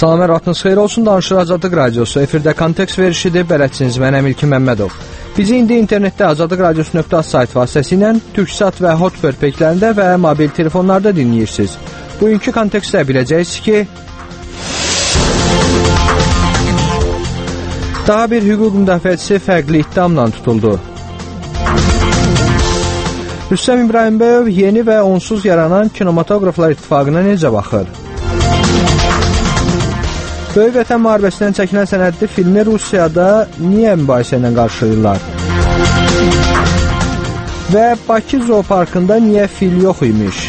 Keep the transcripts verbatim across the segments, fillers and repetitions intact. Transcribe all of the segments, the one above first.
Salam, vaxtınız xeyir olsun. Danışır Azadlıq Radiosu. Efirdə kontekst verişidir. Bələdçiniz mənəm İlkin Məmmədov. Bizi indi internetdə azadlıq radiosu nöqtə az sayt vasitəsilə Türksat və Hotbird peykilərində və mobil telefonlarda dinləyirsiniz. Bugünkü kontekstdə biləcəksiniz ki, daha bir hüquq müdafiəçisi fərqli ittihamla tutuldu. Rüstəm İbrahimbəyov yeni və onsuz yaranan Kinematograflar İttifaqına necə baxır? Böyük Vətən müharibəsindən çəkilən sənədli filmi Rusiyada niyə mübahisə ilə qarşılayırlar? Və Bakı Zooparkında niyə fil yox imiş?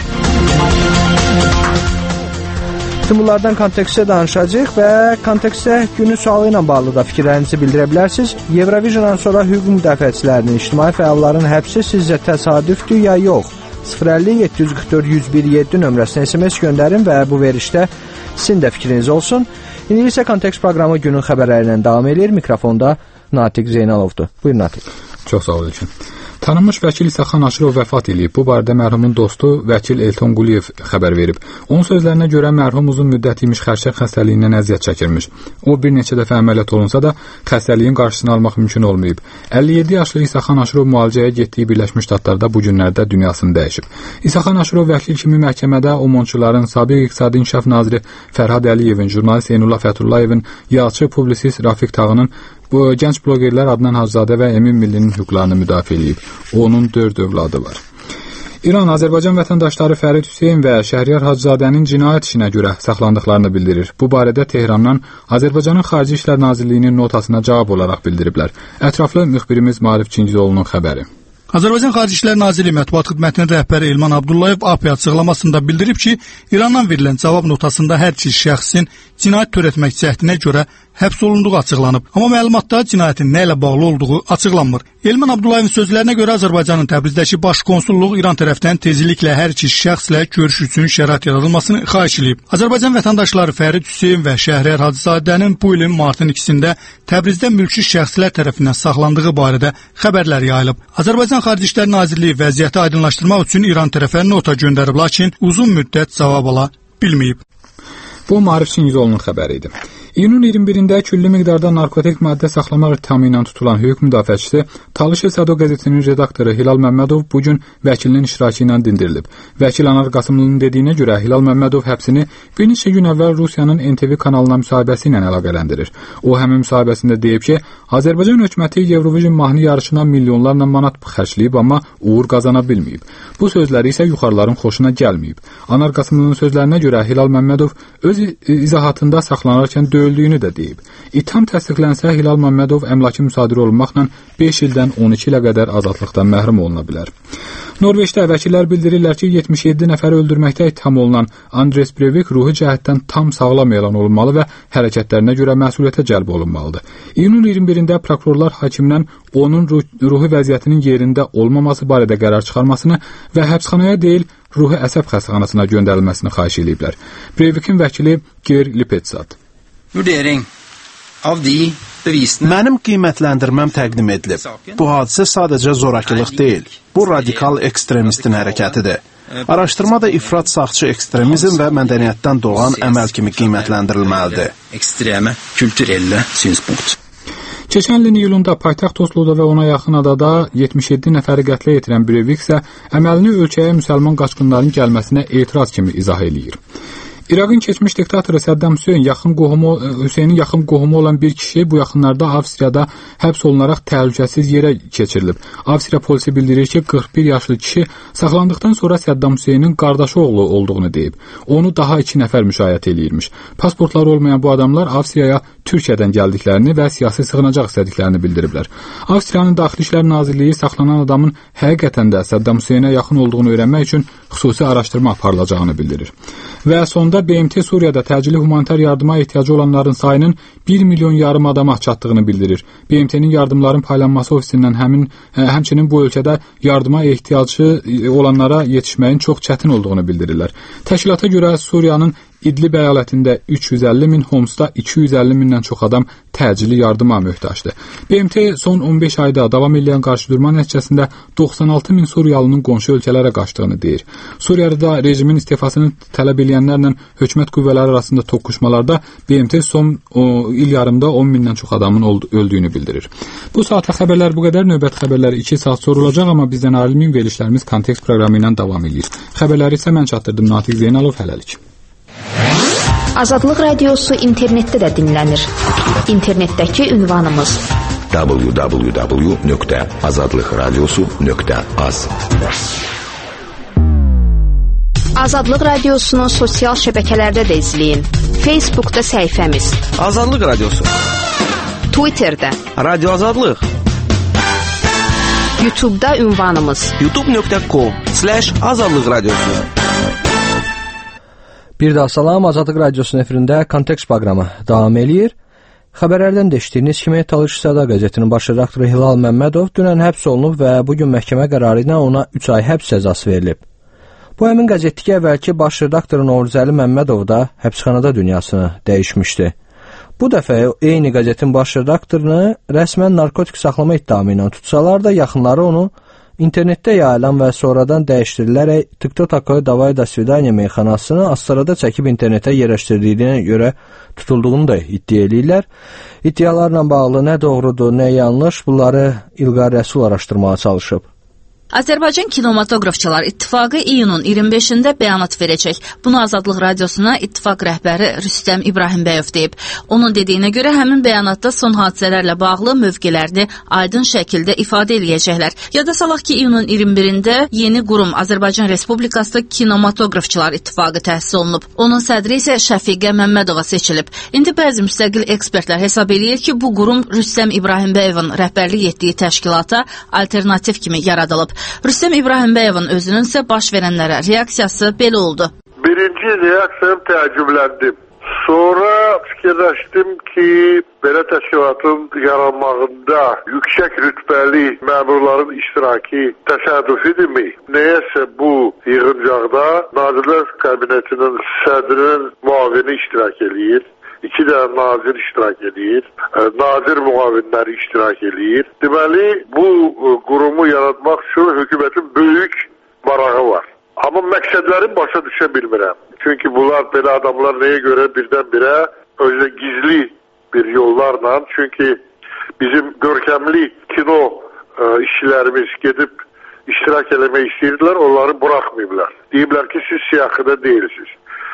Bütün bunlardan kontekstdə danışacağıq və kontekstdə günün sualı ilə bağlı da fikirlərinizi bildirə bilərsiniz. Eurovisiondan sonra hüquq müdafiəçilərinin, ictimai fəalların həbsi sizcə təsadüfdür ya yox? sıfır əlli yeddi yüz qırx dörd yüz bir yeddi nömrəsinə S M S göndərin və bu verişdə sizin də fikriniz olsun. İndi isə kontekst proqramı günün xəbərləri ilə davam edir. Mikrofonda Natiq Zeynalovdur. Buyurun Natiq. Çox sağ olun. Tanınmış vəkil İsaxan Aşırov vəfat edib. Bu barədə mərhumun dostu vəkil Elton Quliyev xəbər verib. Onun sözlərinə görə mərhum uzun müddət imiş xərçəng xəstəliyindən əziyyət çəkirmiş. O bir neçə dəfə əməliyyat olunsa da xəstəliyin qarşısını almaq mümkün olmayıb. əlli yeddi yaşlı İsaxan Aşırov müalicəyə getdiyi Birləşmiş Ştatlarda bu günlərdə dünyasını dəyişib. İsaxan Aşırov vəkil kimi məhkəmədə OMONçuların sabiq İqtisadi İnkişaf naziri Fərhad Əliyevin, jurnalist Eynullah Fətullayevin, yazıçı, publisist Rafiq Tağının, bu gənc blogerlər Adnan Hacızadə və Emin Millinin hüquqlarını müdafiə edib. Onun dörd övladı var. İran, Azərbaycan vətəndaşları Fərid Hüseyn və Şəhriyar Hacızadənin cinayət işinə görə saxlandıqlarını bildirir. Bu barədə Tehrandan Azərbaycanın Xarici İşlər Nazirliyinin notasına cavab olaraq bildiriblər. Ətraflı müxbirimiz Maarif Çingizoğlu'nun xəbəri. Azərbaycan Xarici İşlər Nazirliyi Mətbuat Xidmətinin rəhbəri Elman Abdullayev A P açıqlamasında bildirib ki, İrandan verilən cavab notasında hər iki şəxsin cinayət törətmək cəhdinə görə həbs olunduğu açıqlanıb. Amma məlumatda cinayətin nə ilə bağlı olduğu açıqlanmır. Elman Abdullayevin sözlərinə görə Azərbaycanın Təbrizdəki baş konsulluğu İran tərəfindən tezliklə hər iki şəxslə görüş üçün şərait yaradılmasını xahiş edib. Azərbaycan vətəndaşları Fərid Hüseyn və Şəhriyar Hacızadənin bu ilin martın ikisində Təbrizdə mülki şəxslər tərəfindən saxlandığı barədə xəbərlər yayılıb. Azərbaycan Xarici İşlər Nazirliyi vəziyyəti aydınlaşdırmaq üçün İran tərəfə nota göndərib, lakin uzun müddət cavab ala bilməyib. Bu Maarif Çingizoğlu'nun xəbəri idi. İyunun iyirmi birində külli miqdarda narkotik maddə saxlamaq ittihamı ilə tutulan hüquq müdafiəçisi Talış Sado qəzetinin redaktoru Hilal Məmmədov bu gün vəkilinin iştirakı ilə dindirilib. Vəkil Anar Qasımlının dediyinə görə Hilal Məmmədov həbsini bir neçə gün əvvəl Rusiyanın N T V kanalına müsahibəsi ilə əlaqələndirir. O həmin müsahibəsində deyib ki, Azərbaycan hökuməti Eurovision mahnı yarışına milyonlarla manat xərcləyib, amma uğur qazana bilməyib. Bu sözləri isə yuxarıların xoşuna gəlməyib. Anar Qasımlının sözlərinə görə Hilal Məmmədov öz izahatında saxlanarkən öldüyünü də deyib. İttiham təsdiqlənsə Hilal Məmmədov əmlaki müsadirə olunmaqla beş ildən on iki ilə qədər azadlıqdan məhrum oluna bilər. Norveçdə vəkillər bildirirlər ki, yetmiş yeddi nəfəri öldürməkdə ittiham olunan Andres Breivik ruhi cəhətdən tam sağlam elan olunmalı və hərəkətlərinə görə məsuliyyətə cəlb olunmalıdır. İyunun iyirmi birində prokurorlar hakimdən onun ruhi vəziyyətinin yerində olmaması barədə qərar çıxarmasını və həbsxanaya deyil, ruhi əsəb xəstəxanasına göndərilməsini xahiş ediblər. Breivikin vəkili Ger Lipetsat. Mənim qiymətləndirməm təqdim edilib. Bu hadisə sadəcə zorakılıq deyil. Bu radikal ekstremistin hərəkətidir. Araşdırma da ifrat sağçı ekstremizm və mədəniyyətdən doğan əməl kimi qiymətləndirilməlidir. Keçən ilin iyulunda paytaxt Osloda və ona yaxın adada yetmiş yeddi nəfəri qətlə yetirən Breivik isə əməlini ölkəyə müsəlman qaçqınların gəlməsinə etiraz kimi izah eləyir. İraqın keçmiş diktatoru Səddam Hüseyn yaxın qohumu Hüseynin yaxın qohumu olan bir kişi bu yaxınlarda Avstriyada həbs olunaraq təhlükəsiz yerə keçirilib. Avstriya polisi bildirir ki, qırx bir yaşlı kişi saxlandıqdan sonra Səddam Hüseynin qardaşı oğlu olduğunu deyib. Onu daha iki nəfər müşayiət eləyirmiş. Pasportları olmayan bu adamlar Avstriyaya Türkiyədən gəldiklərini və siyasi sığınacaq istədiklərini bildiriblər. Avstriyanın Daxili İşlər Nazirliyi saxlanan adamın həqiqətən də Səddam Hüseynə yaxın olduğunu öyrənmək üçün xüsusi araşdırma aparılacağını bildirir. Və sonda B M T Suriyada təcili humanitar yardıma ehtiyacı olanların sayının bir milyon yarım adama çatdığını bildirir. B M T'nin yardımların paylanması ofisindən həmin həmçinin bu ölkədə yardıma ehtiyacı olanlara yetişməyin çox çətin olduğunu bildirirlər. Təşkilata görə Suriyanın İdlib əyalətində üç yüz əlli min, Homsda iki yüz əlli mindən çox adam təcili yardıma möhtacdır. B M T son on beş ayda davam edən qarşıdurma nəticəsində doxsan altı min Suriyalının qonşu ölkələrə qaçdığını deyir. Suriyada rejimin istifasını tələb edənlərlə hökumət qüvvələri arasında toqquşmalarda B M T son o, il yarımda on mindən çox adamın öldüyünü bildirir. Bu saata xəbərlər bu qədər. Növbət xəbərləri iki saat sonra olacaq, amma bizdən ayrılmayın, verilişlərimiz Kontekst proqramı ilə davam edir. Xəbərləri isə mən çatdırdım, Natiq Zeynalov, hələlik. Azadlıq Radiosu internetdə də dinlənir. İnternetdəki ünvanımız w w w nöqtə azadlıq radiosu nöqtə az. Azadlıq Radiosunu sosial şəbəkələrdə də izləyin. Facebookda səhifəmiz Azadlıq Radiosu, Twitterdə Radio Azadlıq, YouTube'da ünvanımız youtube nöqtə com slash azadlıq radiosu. Bir daha salam, Azadlıq Radiosunun efirində Kontekst proqramı davam eləyir. Xəbərlərdən də eşitdiyiniz kimi Talış Səda qəzetinin baş redaktoru Hilal Məmmədov dünən həbs olunub və bugün məhkəmə qərarı ilə ona üç ay həbs cəzası verilib. Bu həmin qəzetdəki əvvəlki baş redaktoru Novruzəli Məmmədov da həbsxanada dünyasını dəyişmişdi. Bu dəfə eyni qəzetin baş redaktorunu rəsmən narkotik saxlama iddiamı ilə tutsalar da yaxınları onu internetdə yayılan və sonradan dəyişdirilərək TikTok Davay da Svidaniya meyxanasını Astarada çəkib internetə yerləşdirdiyinə görə tutulduğunu da iddia edirlər. İddialarla bağlı nə doğrudur, nə yanlış, bunları İlqar Rəsul araşdırmağa çalışıb. Azərbaycan Kinematografçılar İttifaqı iyunun iyirmi beşində bəyanat verəcək. Bunu Azadlıq Radiosuna İttifaq rəhbəri Rüstəm İbrahimbəyov deyib. Onun dediyinə görə həmin bəyanatda son hadisələrlə bağlı mövqelərini aydın şəkildə ifadə eləyəcəklər. Yada salaq ki, iyunun iyirmi birində yeni qurum Azərbaycan Respublikası Kinematografçılar İttifaqı təsis olunub. Onun sədri isə Şəfiqə Məmmədova seçilib. İndi bəzi müstəqil ekspertlər hesab eləyir ki, bu qurum Rüstəm İbrahimbəyovun rəhbərlik etdiyi təşkilata alternativ kimi yaradılıb. Rüstəm İbrahimbəyovun özünün isə baş verənlərə reaksiyası belə oldu. Birinci reaksiyam təəccübləndim. Sonra fikirləşdim ki, belə təşkilatın yaranmağında yüksək rütbəli məmurların iştirakı təsadüfidirmi? Nəyəsə bu yığıncaqda Nazirlər Kabinetinin sədrinin müavini iştirak edir. İki də nazir iştirak edir, nazir müavinləri iştirak edir. Deməli, bu qurumu yaratmaq üçün hökumətin böyük marağı var. Amma məqsədlərin başa düşə bilmirəm. Çünki bunlar, belə adamlar nəyə görə birdən-birə özü gizli bir yollarla, çünki bizim görkəmli kino ə, işçilərimiz gedib iştirak eləmək istəyirlər, onları buraxmayıblar. Deyiblər ki, siz siyahıda deyilsiniz.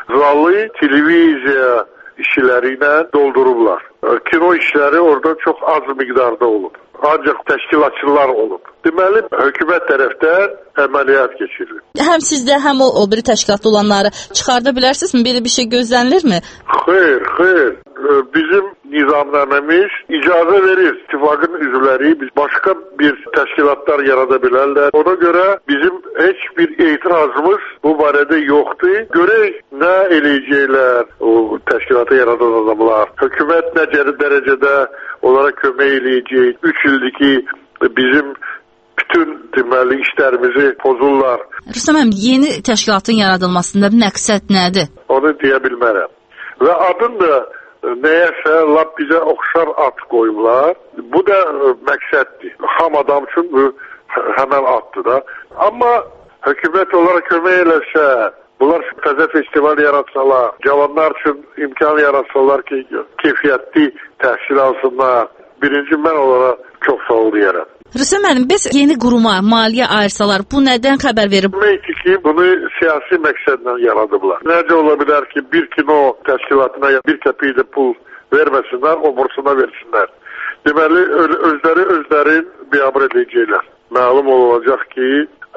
Zalı televiziya işçiləri ilə doldurublar. Kino işləri orada çox az miqdarda olub. Ancaq təşkilatçılar olub. Deməli, hökumət tərəfdən əməliyyat keçirilir. Həm sizdə, həm o, o biri təşkilatda olanları çıxarda bilərsinizmi? Belə bir şey gözlənilirmi? Xeyr, xeyr. Bizim nizamnamemiz icazə verir. İttifaqın üzvləri biz başqa bir təşkilatlar yarada bilərlər. Ona görə bizim heç bir etirazımız bu barədə yoxdur. Görək nə eləyəcəklər o təşkilatı yaradan adamlar. Hökumət nə dərəcədə onlara kömək eləyəcək. Üç ildir ki bizim bütün deməli işlərimizi pozurlar. Rüstəm əmi, yeni təşkilatın yaradılmasında məqsəd nədir? Onu deyə bilmərəm. Və adın da nəyəsə lap bizə oxşar ad qoyublar. Bu da məqsəddir. Ham adam üçün bu həmən addır da. Amma hökumət onlara kömək eləsə, bunlar təzə festival yaratsalar, cavanlar üçün imkan yaratsalar ki, keyfiyyətli təhsil alsınlar. Birinci mən onlara çox sağ ol deyərəm. Rüstəm müəllim, biz yeni quruma maliyyə ayırsalar, bu nədən xəbər verib? Demək ki, bunu siyasi məqsədlə yaradıblar. Necə ola bilər ki, bir kino təşkilatına bir qəpik də pul verməsinlər, obursuna versinlər. Deməli, özləri özlərin biabr edəcəklər. Məlum olacaq ki,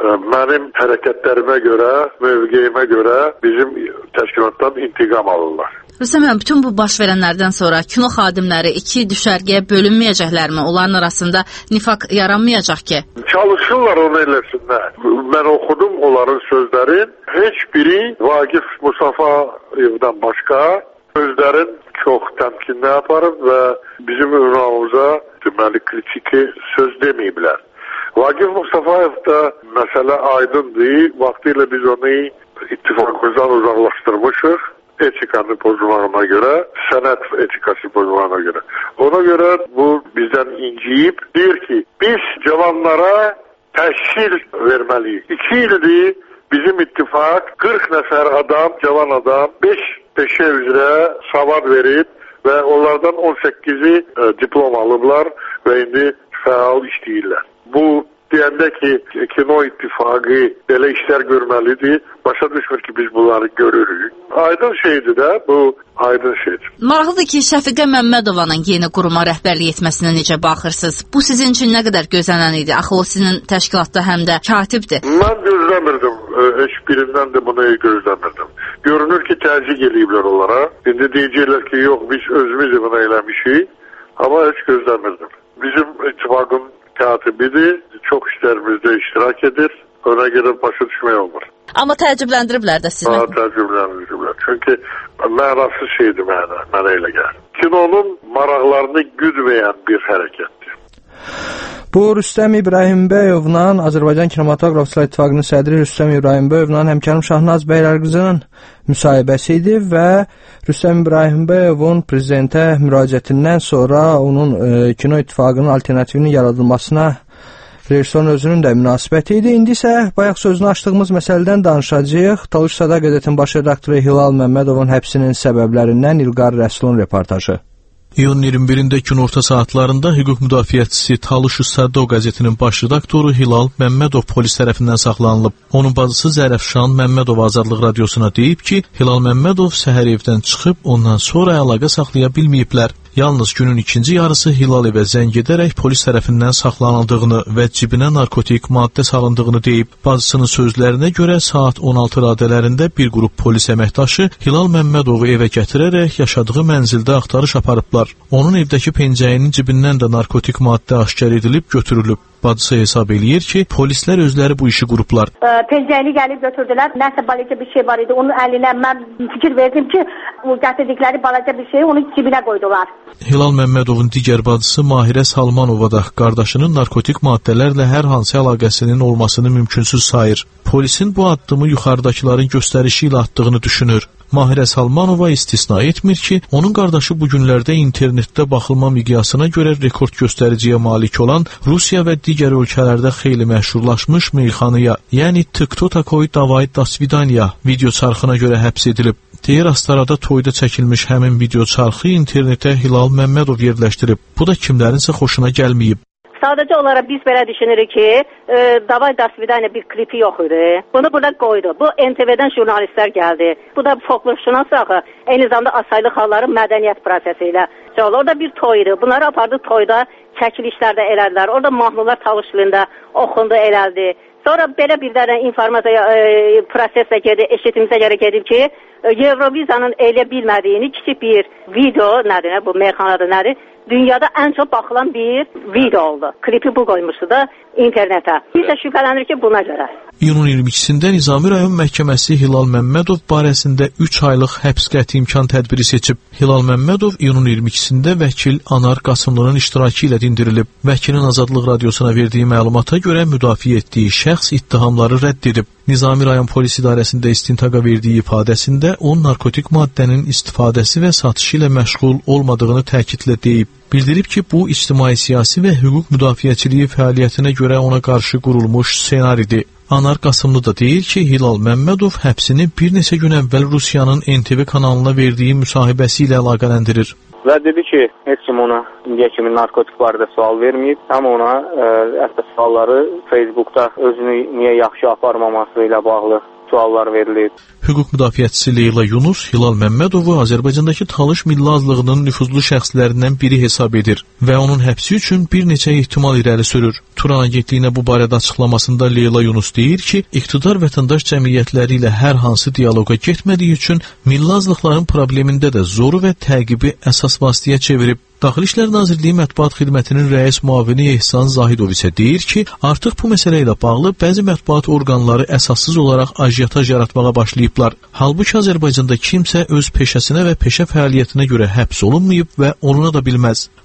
mənim hərəkətlərimə görə, mövqeyimə görə bizim təşkilatdan intiqam alırlar. Rüstəm müəllim, bütün bu baş verənlərdən sonra kino xadimləri iki düşərgəyə bölünməyəcəklərmi? Onların arasında nifaq yaranmayacaq ki? Çalışırlar onu eləsinlər. Mən oxudum onların sözlərin. Heç biri Vagif Musafayevdən başqa özlərin çox təmkinli aparıb və bizim ünvanımıza deməli kritiki söz deməyiblər. Vagif Mustafayev da məsələ aydındır. Vaxtilə biz onu ittifaqımızdan uzaqlaşdırmışıq. etikanı pozmağına görə, sənət etikası pozmağına görə. Ona görə bu bizdən inciyib, deyir ki, biz cavanlara təhsil verməliyik. İki ildir bizim ittifak qırx nəfər adam, cavan adam, beş peşə üzrə savad verib və onlardan on səkkizi e, diplom alıblar və indi fəal işləyirlər. Bu deyəndə ki, kino ittifaqı belə işlər görməlidir. Başa düşmür ki, biz bunları görürük. Aydın şeydir də, bu aydın şeydir. Maraqlıdır ki, Şəfiqə Məmmədovanın yeni quruma rəhbərlik etməsinə necə baxırsınız? Bu sizin üçün nə qədər gözlənən idi? Axı o sizin təşkilatda həm də katibdir. Mən gözləmirdim. Heç birindən də bunu gözləmirdim. Görünür ki, təzyiq eləyiblər onlara. İndi deyəcəklər ki, yox, biz özümüz bunu eləmişik. Amma heç gözləmirdim. Bizim ittifaqın katibidir, çox işlərimizdə iştirak edir, ona görə başa düşmək olmur. Amma təəccübləndiriblər də sizi. Ha, təəccübləndiriblər. Çünki mənasız şeydir mənə, mənə elə gəlir. Kinonun maraqlarını güdməyən bir hərəkətdir. Bu Rüstəm İbrahimbəyovla Azərbaycan Kinematografçılar İttifaqının sədri Rüstəm İbrahimbəyovla həmkarım Şahnaz Bəylərqızının müsahibəsi idi və Rüstəm İbrahimbəyovun prezidentə müraciətindən sonra onun e, kino ittifaqının alternativinin yaradılmasına rejissorun özünün də münasibəti idi. İndi isə bayaq sözünü açdığımız məsələdən danışacağıq. Talış Sada qəzetinin baş redaktoru Hilal Məmmədovun həbsinin səbəblərindən İlqar Rəsulun reportajı. İyunun iyirmi birində günorta saatlarında hüquq müdafiəçisi Talış Sada qəzetinin baş redaktoru Hilal Məmmədov polis tərəfindən saxlanılıb. Onun bacısı Zərəfşan Məmmədov Azadlıq Radiosuna deyib ki, Hilal Məmmədov səhər evdən çıxıb ondan sonra əlaqə saxlaya bilməyiblər. Yalnız günün ikinci yarısı Hilal evə zəng edərək polis tərəfindən saxlanıldığını və cibinə narkotik maddə salındığını deyib. Bacısının sözlərinə görə saat on altı radələrində bir qrup polis əməkdaşı Hilal Məmmədovu evə gətirərək yaşadığı mənzildə axtarış aparıblar. Onun evdəki pencəyinin cibindən də narkotik maddə aşkar edilib götürülüb. Bacısı hesab eləyir ki, polislər özləri bu işi qurublar. Pencəyini gəlib götürdülər. Nəsə balaca bir şey var idi. Onun əlinə mən fikir verdim ki, o gətirdikləri balaca bir şeyi onun cibinə qoydular. Hilal Məmmədovun digər bacısı Mahirə Salmanova da qardaşının narkotik maddələrlə hər hansı əlaqəsinin olmasını mümkünsüz sayır. Polisin bu addımı yuxarıdakıların göstərişi ilə atdığını düşünür. Mahirə Salmanova istisna etmir ki, onun qardaşı bu günlərdə internetdə baxılma miqyasına görə rekord göstəriciyə malik olan Rusiya və digər ölkələrdə xeyli məşhurlaşmış meyxanaya, yəni Tıkto Takoy Davay Dasvidanya video çarxına görə həbs edilib. Deyir, Astarada toyda çəkilmiş həmin video çarxı internetə Hilal Məmmədov yerləşdirib. Bu da kimlərinsə xoşuna gəlməyib. Sadəcə olaraq biz belə düşünürük ki, e, Davay Dasvidanya bir klipi yox idi. Bunu burada qoydu. Bu N T V'dən jurnalistlər gəldi. Bu da folklorşünas axı, eyni zamanda Asaylı xalqların mədəniyyət prosesi ilə. Orada bir toy idi. Bunları apardı toyda, çəkilişlərdə elədilər. Orada mahnılar Talışlında oxundu, eləldi. Sonra belə bir dənə informasiya e, proseslə gedib, eşitimizə görə gedib ki, Eurovizyanın elə bilmədiyini kiçik bir video, nədir, bu meyxanada nədir, dünyada ən çox baxılan bir video oldu. Klipi bu qoymuşdu da internetə. Biz də şübhələnir ki, buna görə. İyunun iyirmi ikisində Nizami rayon məhkəməsi Hilal Məmmədov barəsində üç aylıq həbs qəti imkan tədbiri seçib. Hilal Məmmədov iyunun iyirmi ikisində vəkil Anar Qasımlının iştirakı ilə dindirilib. Vəkilin Azadlıq Radiosuna verdiyi məlumata görə müdafiə etdiyi şəxs ittihamları rədd edib. Nizami rayon polis idarəsində istintaqa verdiyi ifadəsində o narkotik maddənin istifadəsi və satışı ilə məşğul olmadığını təkidlə deyib. Bildirib ki, bu ictimai-siyasi və hüquq müdafiəçiliyi fəaliyyətinə görə ona qarşı qurulmuş ssenaridir. Anar Qasımlı da deyir ki, Hilal Məmmədov həbsini bir neçə gün əvvəl Rusiyanın N T V kanalına verdiyi müsahibəsi ilə əlaqələndirir. Və dedi ki, heç kim ona indiyə kimi narkotik barədə sual verməyib. Həm ona hətta sualları Facebookda özünü niyə yaxşı aparmaması ilə bağlı suallar verilib. Hüquq müdafiəçisi Leyla Yunus Hilal Məmmədovu Azərbaycandakı Talış Milli Azlığının nüfuzlu şəxslərindən biri hesab edir və onun həbsi üçün bir neçə ehtimal irəli sürür. Turan agentliyinə bu barədə açıqlamasında Leyla Yunus deyir ki, iqtidar vətəndaş cəmiyyətləri ilə hər hansı dialoqa getmədiyi üçün milli azlıqların problemində də zoru və təqibi əsas vasitəyə çevirib. Daxili İşlər Nazirliyi Mətbuat Xidmətinin rəis müavini Ehsan Zahidov isə deyir ki, artıq bu məsələ ilə bağlı bəzi mətbuat orqanları əsassız olaraq ajiyataj yaratmağa başlayıblar. Halbuki Azərbaycanda kimsə öz peşəsinə və peşə fəaliyyətinə görə həbs olunmayıb və oluna da bilməz.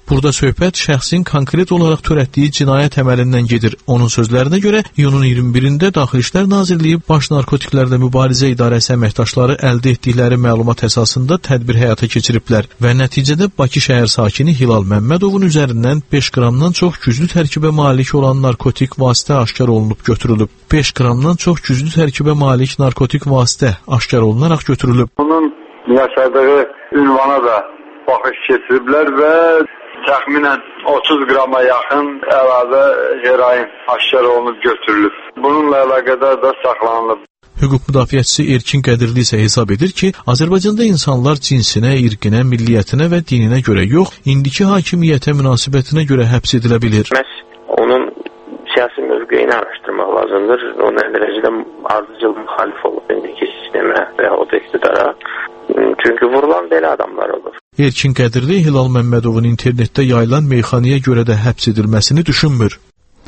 Burada söhbət şəxsin konkret olaraq törətdiyi cinayət əməlindən gedir. Onun sözlərinə görə iyunun iyirmi birində Daxili İşlər Nazirliyi Baş Narkotiklərlə Mübarizə İdarəsi əməkdaşları əldə etdikləri məlumat əsasında tədbir həyata keçiriblər və nəticədə Bakı şəhər sakini Hilal Məmmədovun üzərindən beş qramdan çox güclü tərkibə malik olan narkotik vasitə aşkar olunub götürülüb. beş qramdan çox güclü tərkibə malik narkotik vasitə aşkar olunaraq götürülüb. Onun yaşadığı ünvana da baxış keçiriblər və təxminən otuz qrama yaxın əlavə heroin aşkar olunub götürülüb. Bununla əlaqədar da saxlanılıb. Hüquq müdafiəçisi Erkin Qədirli isə hesab edir ki, Azərbaycanda insanlar cinsinə, irqinə, milliyyətinə və dininə görə yox, indiki hakimiyyətə münasibətinə görə həbs edilə bilir. Məhz onun siyasi mövqeyini araşdırmaq lazımdır. O nə dərəcədə ardıcıl müxalif olub indiki sistemə və o da iqtidara. Çünki vurulan belə adamlar olur. Erkin Qədirli Hilal Məmmədovun internetdə yayılan meyxanaya görə də həbs edilməsini düşünmür.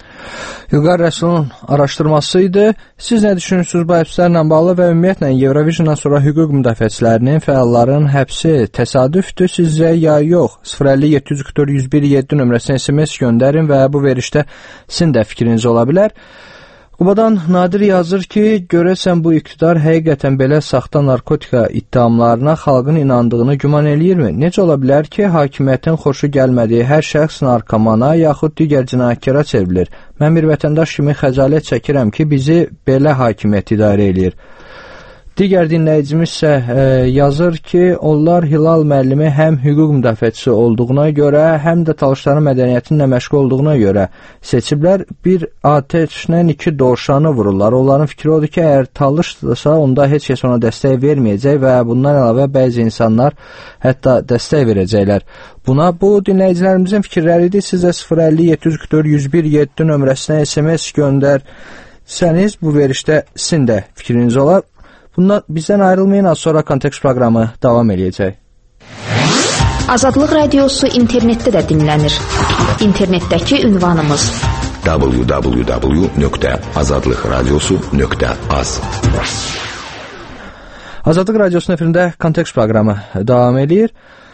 İlqar Rəsulun araşdırması idi. Siz nə düşünürsünüz bu həbslərlə bağlı və ümumiyyətlə Eurovisiondan sonra hüquq müdafiəçilərinin, fəalların həbsi təsadüfdür sizcə ya yox? sıfır əlli yeddi yüz qırx dörd yüz bir yeddi nömrəsinə S M S göndərin və bu verişdə sizin də fikriniz ola bilər. Qubadan Nadir yazır ki, görəsən bu iqtidar həqiqətən belə saxta narkotika ittihamlarına xalqın inandığını güman eləyirmi? Necə ola bilər ki, hakimiyyətin xoşu gəlmədiyi hər şəxs narkomana yaxud digər cinayətkara çevrilir? Mən bir vətəndaş kimi xəcalət çəkirəm ki, bizi belə hakimiyyət idarə eləyir. Digər dinləyicimiz isə e, yazır ki, onlar Hilal müəllimi həm hüquq müdafiəçisi olduğuna görə, həm də Talışların mədəniyyətinlə məşğul olduğuna görə seçiblər. Bir atəşlə iki dovşanı vururlar. Onların fikri odur ki, əgər Talışdırsa, onda heç kəs ona dəstək verməyəcək və bundan əlavə bəzi insanlar hətta dəstək verəcəklər. Buna bu dinləyicilərimizin fikirləridir. Siz də sıfır əlli yeddi yüz qırx dörd yüz bir yeddi nömrəsinə S M S göndərsəniz, bu verişdə sizin də fikriniz olar. Bundan bizdən ayrılmayın, az sonra Kontekst proqramı davam edəcək. Azadlıq Radiosu internetdə də dinlənir. İnternetdəki ünvanımız w w w nöqtə azadlıq radiosu nöqtə az. Azadlıq Radiosunun efirində Kontekst proqramı davam edir.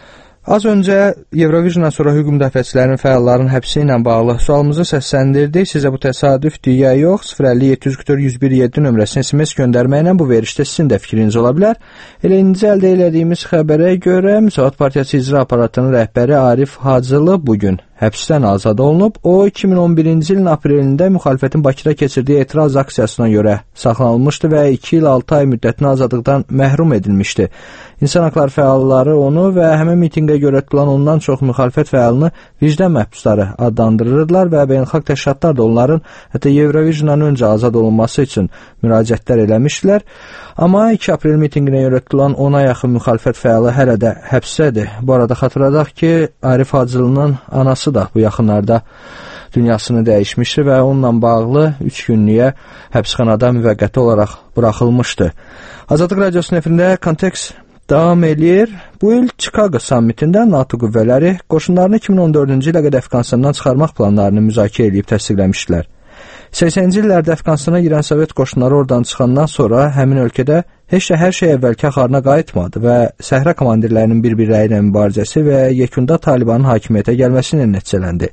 Az öncə Eurovisiondan sonra hüquq müdafiəçilərinin, fəalların həbsi ilə bağlı sualımızı səsləndirdik. Sizə bu təsadüfdür ya yox? sıfır əlli yeddi yüz qırx dörd yüz bir yeddi nömrəsinə S M S göndərməklə bu verişdə sizin də fikriniz ola bilər. Elə indi əldə elədiyimiz xəbərə görə Müsavat Partiyası icra aparatının rəhbəri Arif Hacılı bugün həbsdən azad olunub. O, iki min on birinci ilin aprelində müxalifətin Bakıda keçirdiyi etiraz aksiyasına görə saxlanılmışdı və iki il altı ay müddətinə azadlıqdan məhrum edilmişdi. İnsan haqları fəalları onu və həmin mitinqə görə tutulan ondan çox müxalifət fəalını vicdan məhbusları adlandırırdılar və beynəlxalq təşkilatlar da onların hətta Eurovisiondan öncə azad olunması üçün müraciətlər eləmişdilər. Amma iki aprel mitinqinə görə tutulan ona yaxın müxalifət fəalı hələ də həbsdədir. Bu arada xatırladaq ki, Arif Hacılının anası da bu yaxınlarda dünyasını dəyişmişdi və onunla bağlı üç günlüyə həbsxanada müvəqqəti olaraq buraxılmışdı. Azadlıq Radiosunun efirində Kontekst davam eləyir. Bu il Chicago sammitində NATO qüvvələri qoşunlarını iki min on dördüncü ilə qədər Əfqanistandan çıxarmaq planlarını müzakirə edib təsdiqləmişdilər. səksəninci illərdə Əfqanistana girən Sovet qoşunları oradan çıxandan sonra həmin ölkədə heç də hər şey əvvəlki axarına qayıtmadı və səhra komandirlərinin bir-birləri ilə mübarizəsi və yekunda Talibanın hakimiyyətə gəlməsi ilə nəticələndi.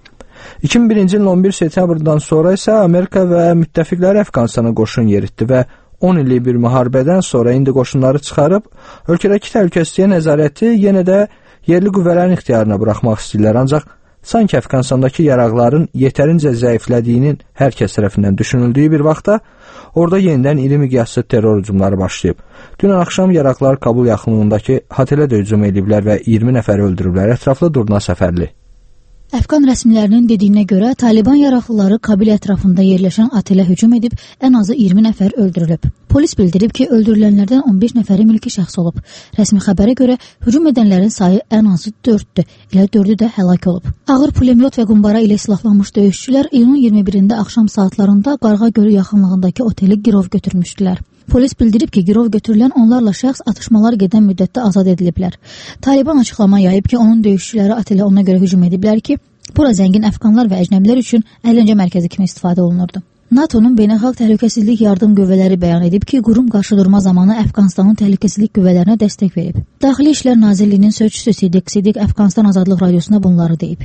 iki min birinci ilin on bir sentyabrından sonra isə Amerika və müttəfiqləri Əfqanistana qoşun yeritdi və on illik bir müharibədən sonra indi qoşunları çıxarıb ölkədəki təhlükəsizliyə nəzarəti yenə də yerli qüvvələrin ixtiyarına buraxmaq istəyirlər. Ancaq sanki Əfqanistandakı yaraqların yetərincə zəiflədiyinin hər kəs tərəfindən düşünüldüyü bir vaxtda orada yenidən iri miqyaslı terror hücumları başlayıb. Dünən axşam yaraqlar Kabul yaxınlığındakı hotelə də hücum ediblər və iyirmi nəfəri öldürüblər. Ətraflı Durna Səfərli. Əfqan rəsmilərinin dediyinə görə Taliban yaraqlıları Kabil ətrafında yerləşən otelə hücum edib, ən azı iyirmi nəfər öldürülüb. Polis bildirib ki, öldürülənlərdən on beş nəfəri mülki şəxs olub. Rəsmi xəbərə görə hücum edənlərin sayı ən azı dörddür, elə dördü də həlak olub. Ağır pulemyot və qumbara ilə silahlanmış döyüşçülər iyunun iyirmi birində axşam saatlarında Qarğa Gölü yaxınlığındakı oteli girov götürmüşdülər. Polis bildirib ki, girov götürülən onlarla şəxs atışmalar gedən müddətdə azad ediliblər. Taliban açıqlama yayıb ki, onun döyüşçüləri otelə ona görə hücum ediblər ki, bura zəngin əfqanlar və əcnəbilər üçün əyləncə mərkəzi kimi istifadə olunurdu. NATO'nun Beynəlxalq Təhlükəsizlik Yardım Qüvvələri bəyan edib ki, qurum qarşıdurma zamanı Əfqanistanın təhlükəsizlik qüvvələrinə dəstək verib. Daxili İşlər Nazirliyinin sözçüsü Sidik Sidik Əfqanistan Azadlıq Radiosuna bunları deyib.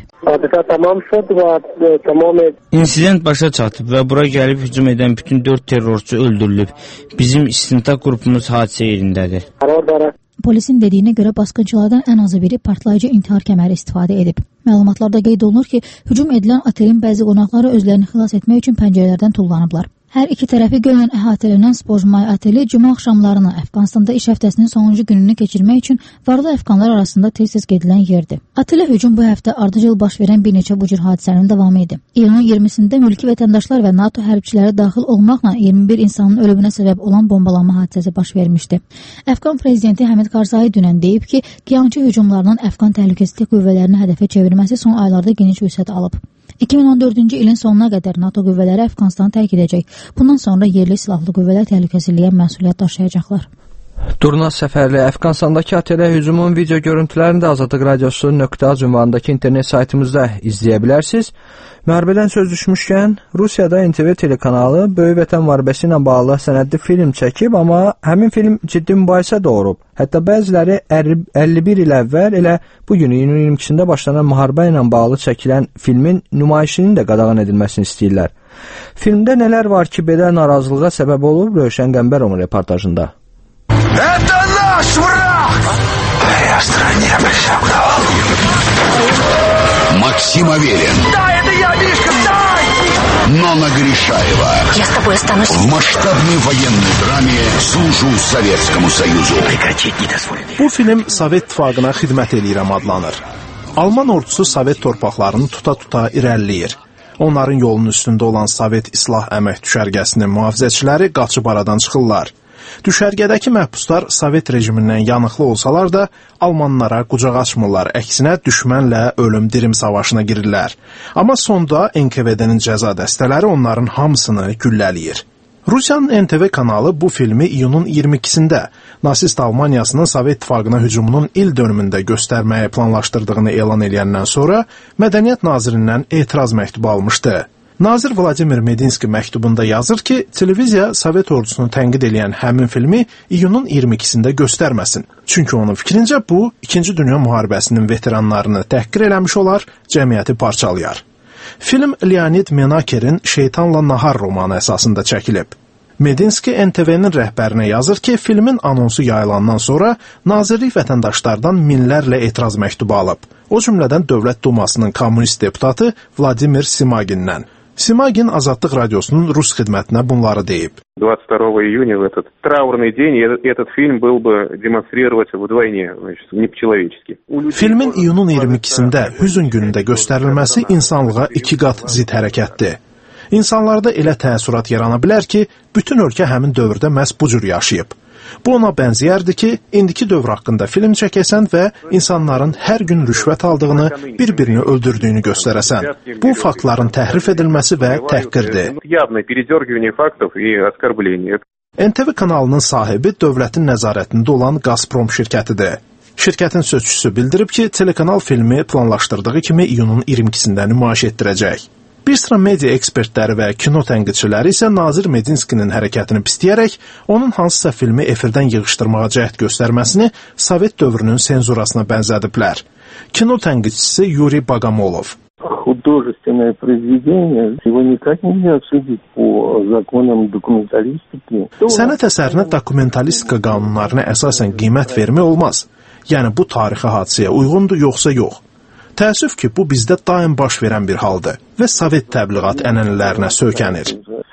İnsident başa çatıb və bura gəlib hücum edən bütün dörd terrorçu öldürülüb. Bizim istintaq qrupumuz hadisə yerindədir. Polisin dediyinə görə basqınçılardan ən azı biri partlayıcı intihar kəməri istifadə edib. Məlumatlarda qeyd olunur ki, hücum edilən otelin bəzi qonaqları özlərini xilas etmək üçün pəncərələrdən tullanıblar. Hər iki tərəfi göllə əhatələnən Spojmay oteli cümə axşamlarını Əfqanistanda iş həftəsinin sonuncu gününü keçirmək üçün varlı əfqanlar arasında tez-tez gedilən yerdir. Otelə hücum bu həftə ardıcıl baş verən bir neçə bu cür hadisənin davamı idi. İyunun iyirmisində mülki vətəndaşlar və NATO hərbçiləri daxil olmaqla iyirmi bir insanın ölümünə səbəb olan bombalanma hadisəsi baş vermişdi. Əfqan prezidenti Həmid Karzai dünən deyib ki, qiyamçı hücumlarının Əfqan təhlükəsizlik qüvvələrini hədəfə çevirməsi son aylarda geniş vüsət alıb. iki min on dördüncü ilin sonuna qədər NATO qüvvələri Əfqanistanı tərk edəcək. Bundan sonra yerli silahlı qüvvələr təhlükəsizliyə məsuliyyət daşıyacaqlar. Durnaz Səfərli Əfqanistandakı otelə hücumun video görüntülərini də Azadlıq Radiosu nöqtə az ünvanındakı internet saytımızda izləyə bilərsiniz. Müharibədən söz düşmüşkən, Rusiyada N T V telekanalı Böyük Vətən müharibəsi ilə bağlı sənədli film çəkib, amma həmin film ciddi mübahisə doğurub. Hətta bəziləri əlli bir il əvvəl elə bugün iyunun iyirmi ikisində başlanan müharibə ilə bağlı çəkilən filmin nümayişinin də qadağan edilməsini istəyirlər. Filmdə nələr var ki, belə narazılığa səbəb olub? Rövşən Qəmbərovun reportajında. Это наш враг! Я в стране пришел. Максим Аверин. Да, это я, Мишка, дай! Нона Гришаева. Я с тобой останусь. В масштабной военной драме «Служу Советскому Союзу». Прекратить не дозволено. Bu film Sovet İttifaqına xidmət eləyirəm adlanır. Alman ordusu Sovet torpaqlarını tuta-tuta irəliləyir. Onların yolunun üstündə olan Sovet İslah Əmək Düşərgəsinin mühafizəçiləri qaçıb aradan çıxırlar. Düşərgədəki məhbuslar Sovet rejimindən yanıqlı olsalar da Almanlara qucaq açmırlar, əksinə düşmənlə ölüm-dirim savaşına girirlər. Amma sonda N K V D-nin cəza dəstələri onların hamısını güllələyir. Rusiyanın N T V kanalı bu filmi iyunun iyirmi ikisində nasist Almaniyasının Sovet İttifaqına hücumunun il dönümündə göstərməyə planlaşdırdığını elan edəndən sonra Mədəniyyət Nazirindən etiraz məktubu almışdı. Nazir Vladimir Medinski məktubunda yazır ki, televiziya Sovet ordusunu tənqid edən həmin filmi iyunun iyirmi ikisində göstərməsin. Çünki onun fikrincə bu, İkinci Dünya müharibəsinin veteranlarını təhqir eləmiş olar, cəmiyyəti parçalayar. Film Leonid Menakerin Şeytanla Nahar romanı əsasında çəkilib. Medinski N T V-nin rəhbərinə yazır ki, filmin anonsu yayılandan sonra nazirlik vətəndaşlardan minlərlə etiraz məktubu alıb. O cümlədən Dövlət Dumasının kommunist deputatı Vladimir Simagindən. Simagin Azadlıq Radiosunun Rus xidmətinə bunları deyib. двадцать второго июня в этот траурный день этот фильм был бы демонстрировать вдвойне, значит, не по-человечески. Filmin iyunun iyirmi ikisində hüzün günündə göstərilməsi insanlığa iki qat zid hərəkətdir. İnsanlarda elə təəssürat yarana bilər ki, bütün ölkə həmin dövrdə məhz bu cür yaşayıb. Bu ona bənzəyərdi ki, indiki dövr haqqında film çəkəsən və insanların hər gün rüşvət aldığını, bir-birini öldürdüyünü göstərəsən. Bu faktların təhrif edilməsi və təhqirdir. N T V kanalının sahibi dövlətin nəzarətində olan Gazprom şirkətidir. Şirkətin sözçüsü bildirib ki, telekanal filmi planlaşdırdığı kimi iyunun iyirmi ikisində nümayiş etdirəcək. Bir sıra media ekspertləri və kino tənqidçiləri isə Nazir Medinskinin hərəkətini pisləyərək onun hansısa filmi efirdən yığışdırmağa cəhd göstərməsini Sovet dövrünün senzurasına bənzədiblər. Kino tənqidçisi Yuri Bogomolov. Художественное произведение его никак нельзя обсудить по законам документалистики. Sənət əsərinə dokumentalistika qanunlarına əsasən qiymət vermək olmaz. Yəni bu tarixi hadisəyə uyğundur yoxsa yox. Təəssüf ki, bu bizdə daim baş verən bir haldır və Sovet təbliğat ənənələrinə söykənir.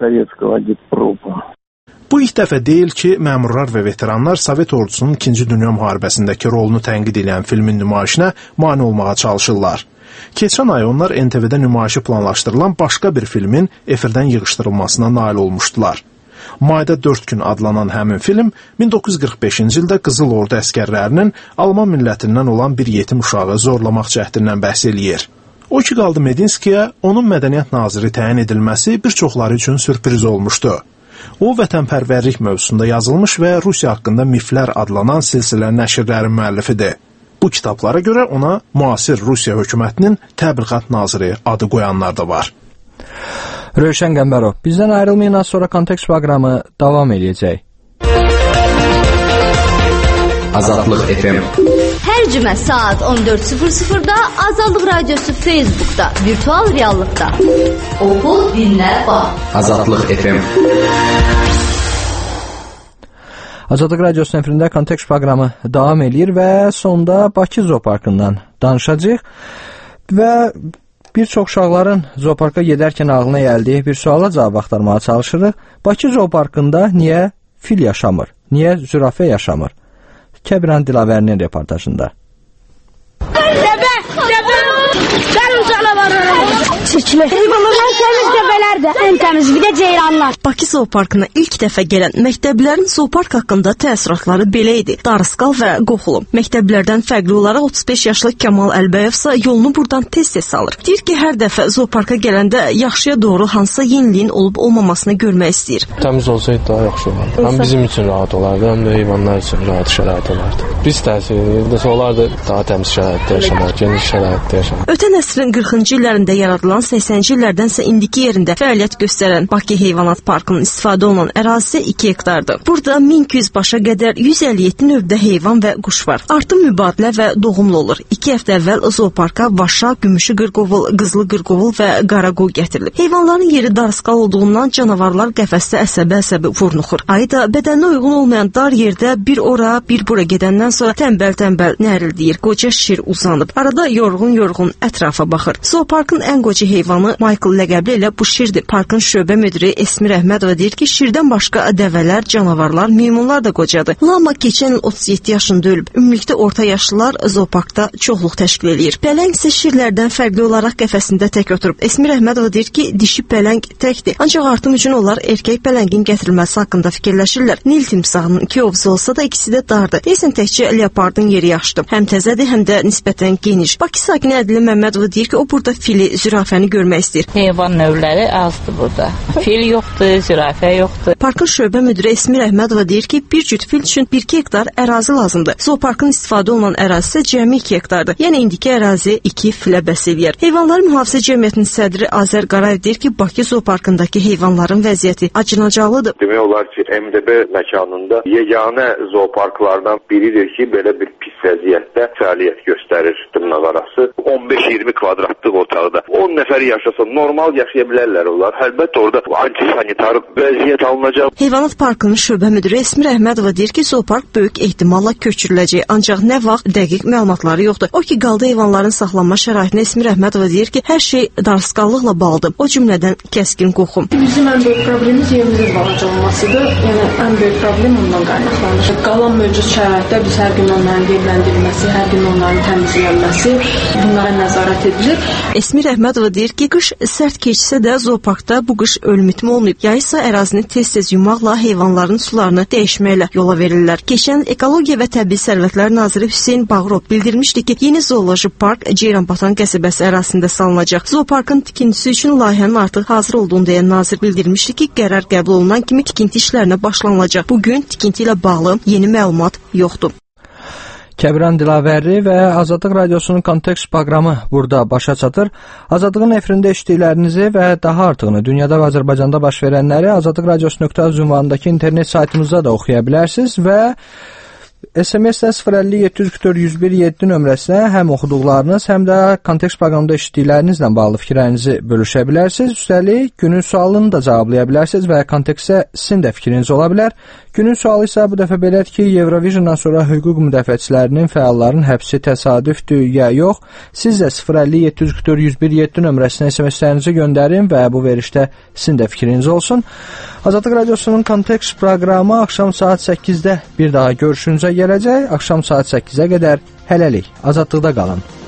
Bu ilk dəfə deyil ki, məmurlar və veteranlar Sovet ordusunun İkinci Dünya müharibəsindəki rolunu tənqid edən filmin nümayişinə mane olmağa çalışırlar. Keçən ay onlar N T V-də nümayişi planlaşdırılan başqa bir filmin efirdən yığışdırılmasına nail olmuşdular. Mayda dörd gün adlanan həmin film min doqquz yüz qırx beşinci ildə Qızıl Ordu əskərlərinin Alman millətindən olan bir yetim uşağı zorlamaq cəhdindən bəhs eləyir. O ki qaldı Medinskiyə, onun mədəniyyət naziri təyin edilməsi bir çoxları üçün sürpriz olmuşdu. O, vətənpərvərlik mövzusunda yazılmış və Rusiya haqqında miflər adlanan silsilə nəşrlərin müəllifidir. Bu kitablara görə ona müasir Rusiya hökumətinin təbliğat naziri adı qoyanlar da var. Rövşən Qəmbərov. Bizdən ayrılmayın, az sonra Kontekst proqramı davam edəcək. Azadlıq F M. Hər cümə saat on dörd sıfır sıfırda Azadlıq Radiosu Facebookda, virtual reallıqda. Oxu, dinlə, bax. Azadlıq F M. Azadlıq Radiosunun efirində Kontekst proqramı davam edir və sonda Bakı Zooparkından danışacağıq və bir çox uşaqların zooparka gedərkən ağlına gəldiyi bir suala cavab axtarmağa çalışırıq. Bakı Zooparkında niyə fil yaşamır? Niyə zürafə yaşamır? Kəbran Dilavərinin reportajında. Dəbə, dəbə, gəlin canavarlar. Çirkli. Heyvanlar təmiz dəbələrdir, ən təmiz, bir də ceyranlar. Bakı Zooparkına ilk dəfə gələn məktəblilərin zoopark haqqında təəssüratları belə idi. Darısqal və qoxulu. Məktəblilərdən fərqli olaraq otuz beş yaşlı Kamal Əlbəyov isə yolunu buradan tez-tez salır. Deyir ki, hər dəfə zooparka gələndə yaxşıya doğru hansısa yeniliyin olub olmamasını görmək istəyir. Təmiz olsaydı daha yaxşı olardı. Həm bizim üçün rahat olardı, həm də heyvanlar üçün rahat şərait olardı. Biz təsir edirdi, onlar da daha təmiz şəraitdə yaşamaq, geniş şəraitdə yaşamaq. Ötən əsrin qırxıncı illərində yaradılan səksənci illərdənsə indiki yerində fəaliyyət göstərən Bakı Heyvanat Parkının istifadə olunan ərazisi iki hektardır. Burada min iki yüz başa qədər yüz əlli yeddi növdə heyvan və quş var. Artım mübadilə və doğumlu olur. İki həftə əvvəl zooparka vaşa, gümüşü qırqovul, qızılı qırqovul və qaraqoy gətirilib. Heyvanların yeri darısqal olduğundan canavarlar qəfəsdə əsəbi-əsəbi vurnuxur. Ayı da bədəninə uyğun olmayan dar yerdə bir ora, bir bura gedəndən sonra tənbəl-tənbəl nərildəyir. Qoca şir uzanıb. Arada yorğun-yorğun ətrafa baxır. Zooparkın ən qoca heyvanı Michael ləqəbli ilə bu şirdir. Parkın şöbə müdiri Esmir Əhmədova deyir ki, şirdən başqa dəvələr, canavarlar, meymunlar da qocadır. Lama keçən il otuz yeddi yaşında ölüb. Ümumilikdə orta yaşlılar zooparkda çoxluq təşkil edir. Pələng isə şirlərdən fərqli olaraq qəfəsində tək oturub. Esmir Əhmədova deyir ki, dişi pələng təkdir. Ancaq artım üçün onlar erkək pələngin gətirilməsi haqqında fikirləşirlər. Nil timsahının iki ovuzu olsa da ikisi də dardır. Deyəsən təkcə leopardın yeri yaxşıdır. Həm təzədir, həm də nisbətən geniş. Bakı sakini Ədilə Məmmədova deyir ki, o burada fili, zürafəni görmək istəyir. Heyvan növləri azdır burada. Fil yoxdur, zürafə yoxdur. Parkın şöbə müdiri Esmir Əhmədova deyir ki, bir cüt fil üçün bir iki hektar ərazi lazımdır. Zooparkın istifadə olunan ərazisi cəmi iki hektardır. Yəni indiki ərazi iki filə bəs eləyər. Heyvanların Mühafizə Cəmiyyətinin sədri Azər Qarayev deyir ki, Bakı zooparkındakı heyvanların vəziyyəti acınacaqlıdır. Demək olar ki, M D B məkanında yeganə zooparklardan biridir ki, belə bir pis vəziyyətdə fəaliyyət göstərir dırnaqarası. on beş iyirmi kvadratlıq otaqda on nəfər yaşasa normal yaşaya bilərlər onlar. Əlbəttə orada antisanitar vəziyyət alınacaq. Heyvanat Parkının şöbə müdiri Esmir Əhmədova deyir ki, zoopark böyük ehtimalla köçürüləcək, ancaq nə vaxt dəqiq məlumatları yoxdur. O ki, qaldı heyvanların saxlanma şəraitinə Esmir Əhmədova deyir ki, hər şey darısqallıqla bağlıdır. O cümlədən kəskin qoxum. Bizim ən böyük problemimiz yerimizin balaca olmasıdır. Yəni ən böyük problem ondan qaynaqlanır. Qalan mövcud şəraitdə biz hər gün onların yerləndirilməsi, hər gün onların təmizlənməsi, bunlara nəzarət edilir. Esmir Əhmədova deyir ki, qış sərt keçsə də zooparkda bu qış ölüm itmi olmayıb. Yay isə ərazini tez-tez yumaqla heyvanların sularını dəyişməklə yola verirlər. Keçən Ekologiya və Təbii Sərvətlər naziri Hüseyn Bağırov bildirmişdi ki, yeni zooloji park Ceyranbatan qəsəbəsi ərazisində salınacaq. Zooparkın tikintisi üçün layihənin artıq hazır olduğunu deyən nazir bildirmişdi ki, qərar qəbul olunan kimi tikinti işlərinə başlanılacaq. Bugün tikinti ilə bağlı yeni məlumat yoxdur. Kəbran Dilavəri və Azadlıq Radiosunun Kontekst proqramı burada başa çatır. Azadlığın efirində eşitdiklərinizi və daha artığını dünyada və Azərbaycanda baş verənləri azadlıq radiosu nöqtə az ünvanındakı internet saytımızda da oxuya bilərsiniz və S M S-də sıfır əlli yeddi yüz qırx dörd yüz bir yeddi nömrəsinə həm oxuduqlarınız, həm də Kontekst proqramında eşitdiklərinizlə bağlı fikirlərinizi bölüşə bilərsiniz. Üstəlik, günün sualını da cavablaya bilərsiniz və kontekstə sizin də fikriniz ola bilər. Günün sualı isə bu dəfə belədir ki, Eurovisiondan sonra hüquq müdafiəçilərinin, fəalların həbsi təsadüfdür ya yox? Siz də sıfır əlli yeddi yüz qırx dörd yüz bir yeddi nömrəsinə S M S-lərinizi göndərin və bu verişdə sizin də fikriniz olsun. Azadlıq Radiosunun Kontekst proqramı axşam saat səkkizdə bir daha görüşünüzə gələcək. Axşam saat səkkizə qədər hələlik azadlıqda qalın.